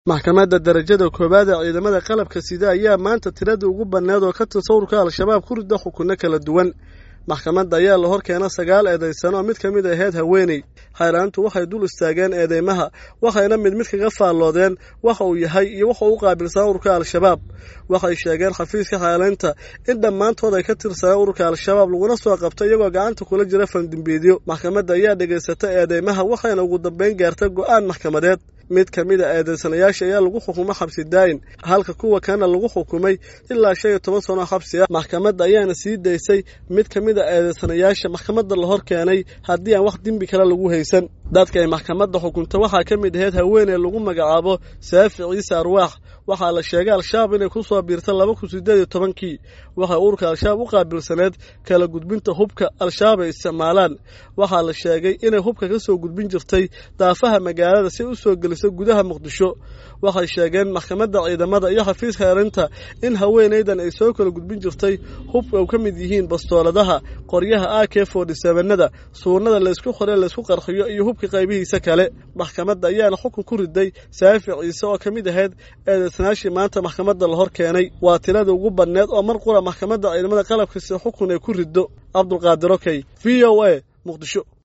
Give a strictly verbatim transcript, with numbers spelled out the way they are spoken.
maxkamadda darajada koowaad ee ciidamada qalabka sida ayaa maanta tirada ugu badneed oo ka tirsan ururka al-shabaab ku ridda xukunno kala duwan maxkamadda ayaa la hor keenay sagaal eedeysan oo mid ka mid ahayd haweeney xayraantu waxay dul istaageen eedeymaha waxayna mid mid kaga faalloodeen waxa uu yahay iyo waxa uu qaabilsan ururka al-shabaab waxay sheegeen xafiiska xayraanta in dhammaantood ay ka tirsaneen ururka al-shabaab laguna soo qabtay iyagoo gacanta kula jira fandimbiidyo maxkamadda ayaa dhageysatay eedeymaha waxayna ugu dambeyn gaartay go'aan maxkamadeed mid ka mid ah eedeysanayaasha ayaa lagu xukumay xabsi daayin halka kuwa kana lagu xukumay ilaa shan iyo toban sano xabsi ah maxkamadda ayaana sii daysay mid ka mid ah eedeysanayaasha maxkamadda la hor keenay haddii aan wax dembi kale lagu haysan dadka ay maxkamadda xukunta waxaa ka mid ahayd haweeney lagu magacaabo saafi ciise arwaax waxaa la sheegay al-shabaab inay ku soo biirtay laba kun siddeed iyo tobankii waxay ururka al-shabaab u qaabilsaneed kala gudbinta hubka al-shabaab ay isticmaalaan waxaa la sheegay inay hubka ka soo gudbin jirtay daafaha magaalada si u soo gelisay gudaha muqdisho waxay sheegeen maxkamadda ciidamada iyo xafiiska xayraanta in haweeneydan ay soo kala gudbin jirtay hubka oo ka mid yihiin bastooladaha qoryaha A K forty seven-nada suunada la isku qoray la isku qarxiyo iyo hubka qaybihiisa kale maxkamadda ayaana xukun ku riday saafi ciise oo ka mid ahayd eedeysanayaashii maanta maxkamadda la hor keenay waa tirada ugu badneed oo mar qura maxkamadda ciidamada qalabka sida xukun ay ku riddo Cabdulqaadir Okey V O A Muqdisho.